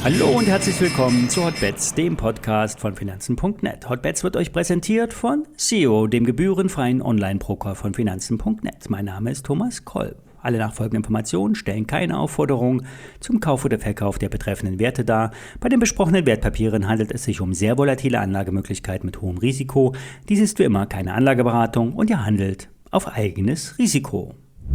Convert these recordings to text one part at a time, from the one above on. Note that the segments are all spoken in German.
Hallo und herzlich willkommen zu Hotbets, dem Podcast von Finanzen.net. Hotbets wird euch präsentiert von SEO, dem gebührenfreien Online-Broker von Finanzen.net. Mein Name ist Thomas Kolb. Alle nachfolgenden Informationen stellen keine Aufforderung zum Kauf oder Verkauf der betreffenden Werte dar. Bei den besprochenen Wertpapieren handelt es sich um sehr volatile Anlagemöglichkeiten mit hohem Risiko. Dies ist wie immer keine Anlageberatung und ihr handelt auf eigenes Risiko.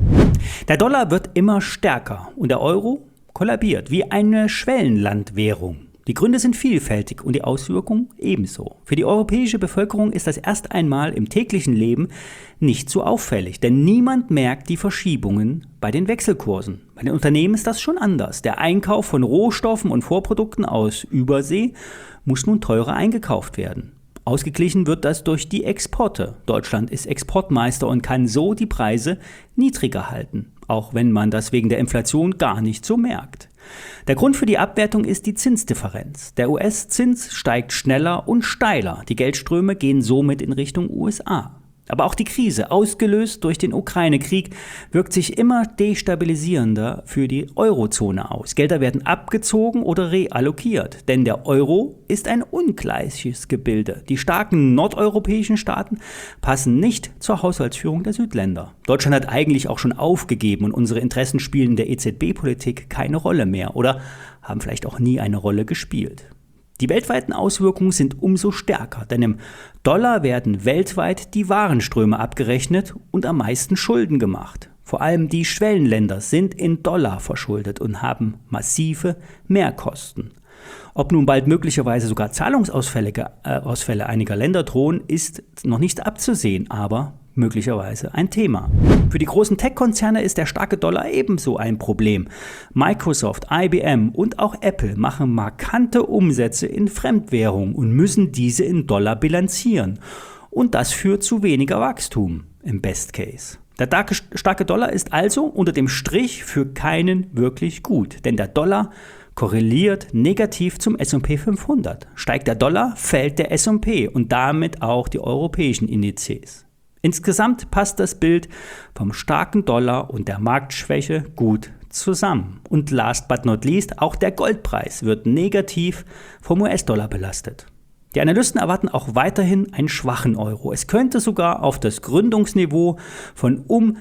Der Dollar wird immer stärker und der Euro kollabiert wie eine Schwellenlandwährung. Die Gründe sind vielfältig und die Auswirkungen ebenso. Für die europäische Bevölkerung ist das erst einmal im täglichen Leben nicht so auffällig, denn niemand merkt die Verschiebungen bei den Wechselkursen. Bei den Unternehmen ist das schon anders. Der Einkauf von Rohstoffen und Vorprodukten aus Übersee muss nun teurer eingekauft werden. Ausgeglichen wird das durch die Exporte. Deutschland ist Exportmeister und kann so die Preise niedriger halten, auch wenn man das wegen der Inflation gar nicht so merkt. Der Grund für die Abwertung ist die Zinsdifferenz. Der US-Zins steigt schneller und steiler. Die Geldströme gehen somit in Richtung USA. Aber auch die Krise, ausgelöst durch den Ukraine-Krieg, wirkt sich immer destabilisierender für die Eurozone aus. Gelder werden abgezogen oder reallokiert, denn der Euro ist ein ungleiches Gebilde. Die starken nordeuropäischen Staaten passen nicht zur Haushaltsführung der Südländer. Deutschland hat eigentlich auch schon aufgegeben und unsere Interessen spielen in der EZB-Politik keine Rolle mehr oder haben vielleicht auch nie eine Rolle gespielt. Die weltweiten Auswirkungen sind umso stärker, denn im Dollar werden weltweit die Warenströme abgerechnet und am meisten Schulden gemacht. Vor allem die Schwellenländer sind in Dollar verschuldet und haben massive Mehrkosten. Ob nun bald möglicherweise sogar Zahlungsausfälle einiger Länder drohen, ist noch nicht abzusehen, aber möglicherweise ein Thema. Für die großen Tech-Konzerne ist der starke Dollar ebenso ein Problem. Microsoft, IBM und auch Apple machen markante Umsätze in Fremdwährung und müssen diese in Dollar bilanzieren. Und das führt zu weniger Wachstum im Best Case. Der starke Dollar ist also unter dem Strich für keinen wirklich gut, denn der Dollar korreliert negativ zum S&P 500. Steigt der Dollar, fällt der S&P und damit auch die europäischen Indizes. Insgesamt passt das Bild vom starken Dollar und der Marktschwäche gut zusammen. Und last but not least, auch der Goldpreis wird negativ vom US-Dollar belastet. Die Analysten erwarten auch weiterhin einen schwachen Euro. Es könnte sogar auf das Gründungsniveau von um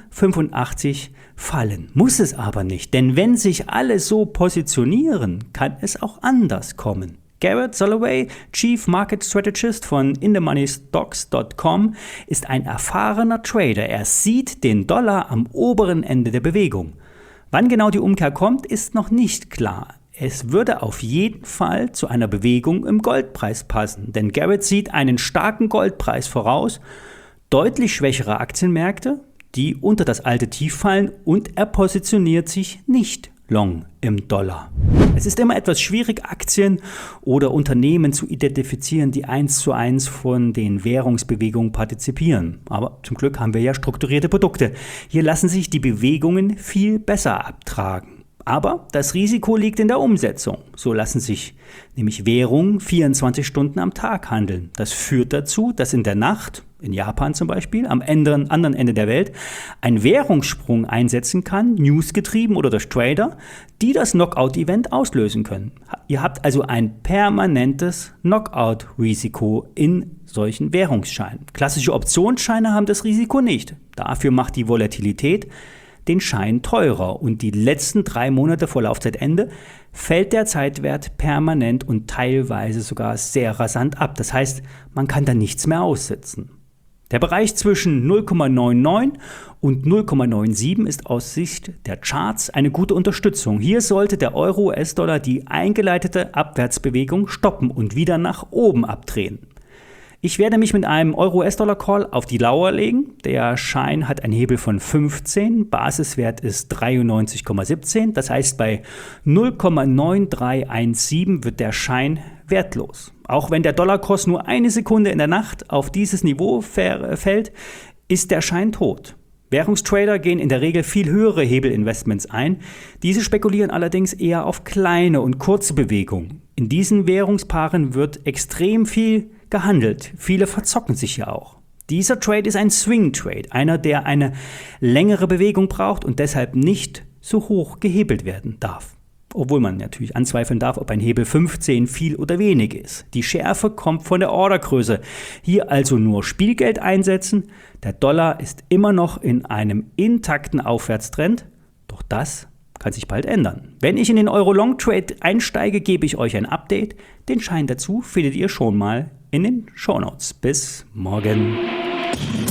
85 fallen. Muss es aber nicht, denn wenn sich alle so positionieren, kann es auch anders kommen. Garrett Soloway, Chief Market Strategist von InTheMoneyStocks.com, ist ein erfahrener Trader. Er sieht den Dollar am oberen Ende der Bewegung. Wann genau die Umkehr kommt, ist noch nicht klar. Es würde auf jeden Fall zu einer Bewegung im Goldpreis passen, denn Garrett sieht einen starken Goldpreis voraus, deutlich schwächere Aktienmärkte, die unter das alte Tief fallen, und er positioniert sich nicht long im Dollar. Es ist immer etwas schwierig, Aktien oder Unternehmen zu identifizieren, die 1:1 von den Währungsbewegungen partizipieren. Aber zum Glück haben wir ja strukturierte Produkte. Hier lassen sich die Bewegungen viel besser abtragen. Aber das Risiko liegt in der Umsetzung. So lassen sich nämlich Währungen 24 Stunden am Tag handeln. Das führt dazu, dass in der Nacht, in Japan zum Beispiel, am anderen Ende der Welt, ein Währungssprung einsetzen kann, newsgetrieben oder durch Trader, die das Knockout-Event auslösen können. Ihr habt also ein permanentes Knockout-Risiko in solchen Währungsscheinen. Klassische Optionsscheine haben das Risiko nicht. Dafür macht die Volatilität den Schein teurer und die letzten 3 Monate vor Laufzeitende fällt der Zeitwert permanent und teilweise sogar sehr rasant ab. Das heißt, man kann da nichts mehr aussitzen. Der Bereich zwischen 0,99 und 0,97 ist aus Sicht der Charts eine gute Unterstützung. Hier sollte der Euro-US-Dollar die eingeleitete Abwärtsbewegung stoppen und wieder nach oben abdrehen. Ich werde mich mit einem Euro-US-Dollar-Call auf die Lauer legen. Der Schein hat einen Hebel von 15, Basiswert ist 93,17. Das heißt, bei 0,9317 wird der Schein wertlos. Auch wenn der Dollarkurs nur eine Sekunde in der Nacht auf dieses Niveau fällt, ist der Schein tot. Währungstrader gehen in der Regel viel höhere Hebelinvestments ein. Diese spekulieren allerdings eher auf kleine und kurze Bewegungen. In diesen Währungspaaren wird extrem viel gehandelt. Viele verzocken sich ja auch. Dieser Trade ist ein Swing Trade, einer, der eine längere Bewegung braucht und deshalb nicht so hoch gehebelt werden darf. obwohl man natürlich anzweifeln darf, ob ein Hebel 15 viel oder wenig ist. Die Schärfe kommt von der Ordergröße. Hier also nur Spielgeld einsetzen. Der Dollar ist immer noch in einem intakten Aufwärtstrend, doch das kann sich bald ändern. Wenn ich in den Euro-Long-Trade einsteige, gebe ich euch ein Update. Den Schein dazu findet ihr schon mal in den Shownotes. Bis morgen.